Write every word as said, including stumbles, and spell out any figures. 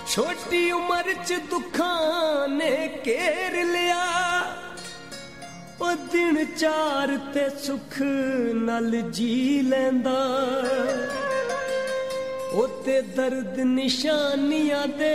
छोटी उम्र च दुखां ने घेर लिया ओ दिन चार ते सुख नल जी लैंदा ओ ते दर्द निशानियां दे